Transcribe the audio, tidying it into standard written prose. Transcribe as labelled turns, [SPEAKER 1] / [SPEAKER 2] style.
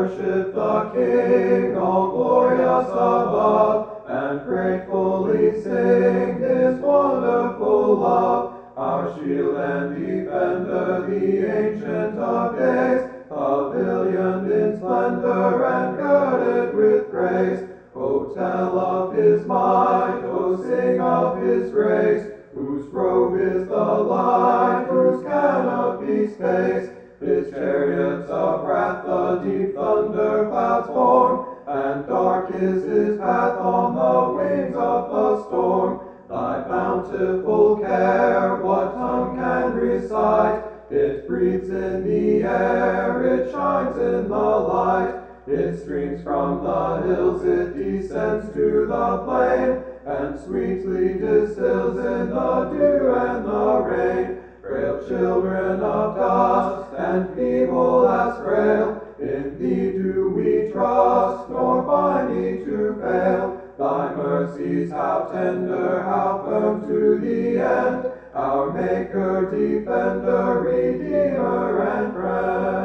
[SPEAKER 1] worship the King, all glorious above, and gratefully sing His wonderful love. Our shield and defender, the Ancient of Days, pavilioned in splendor and girded with grace. O tell of His might, O sing of His grace, whose robe is the light, whose canopy space. His chariots of wrath the deep thunder clouds form, and dark is His path on the wings of the storm. Thy bountiful care, what tongue can recite? It breathes in the air, it shines in the light. It streams from the hills, it descends to the plain, and sweetly distills in the dew and the rain. Frail children of dust, and feeble as frail, in Thee do we trust, nor find Thee to fail. Thy mercies, how tender, how firm to the end, our Maker, Defender, Redeemer, and Friend.